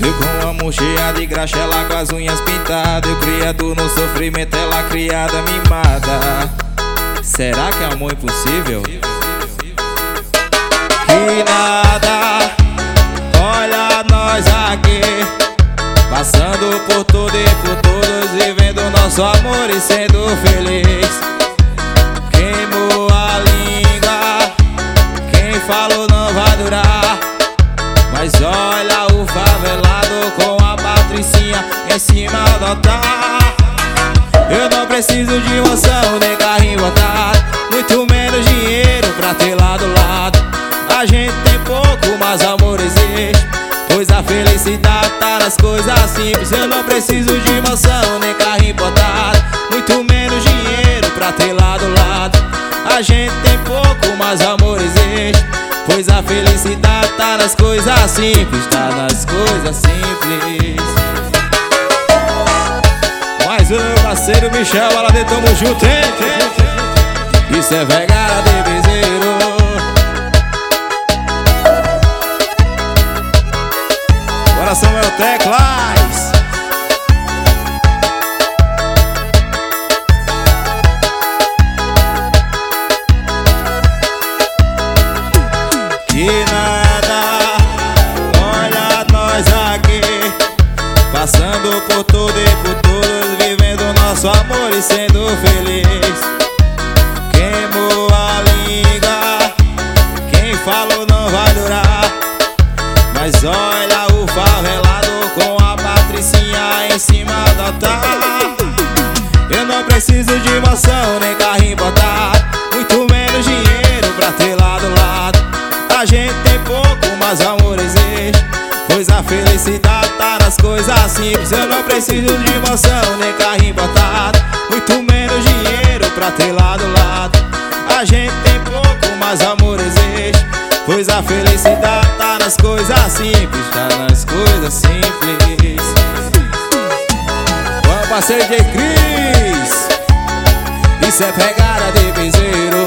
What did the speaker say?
Eu com a mão cheia de graxa, ela com as unhas pintadas. Eu criado no sofrimento, ela criada mimada. Será que é amor impossível? Que nada, olha nós aqui, passando por tudo e por todos, vivendo nosso amor e sendo feliz. Queimou a língua, quem falou não vai durar. Mas olha o favelado com a patricinha em cima do altar. Eu não preciso de mansão nem carrinho botado, muito menos dinheiro pra ter lá do lado. A gente tem pouco, mas amor existe, pois a felicidade tá nas coisas simples. Eu não preciso de mansão nem carrinho botado, muito menos dinheiro pra ter lá do lado. A gente tem pouco, mas amor existe, pois a felicidade tá nas coisas simples, tá nas coisas simples. Mais um meu parceiro Michel, ela de tamo junto, hein? Isso é Vergara de Bezerro. Agora Samuel Teclas. Que nada, olha nós aqui, passando por tudo e por todos, vivendo nosso amor e sendo feliz. Queimou a língua, quem falou não vai durar. Mas olha o favelado com a patricinha em cima do altar. Eu não preciso de mansão nem carrinho botado, muito menos dinheiro pra ter lá do lado. A gente tem pouco, mas amor existe, pois a felicidade tá nas coisas simples. Eu não preciso de mansão nem carrinho botado, muito menos dinheiro pra ter lá do lado. A gente tem pouco, mas amor existe, pois a felicidade tá nas coisas simples, tá nas coisas simples. Vamos parceiro de Cris, isso é Pegada de Bezerro.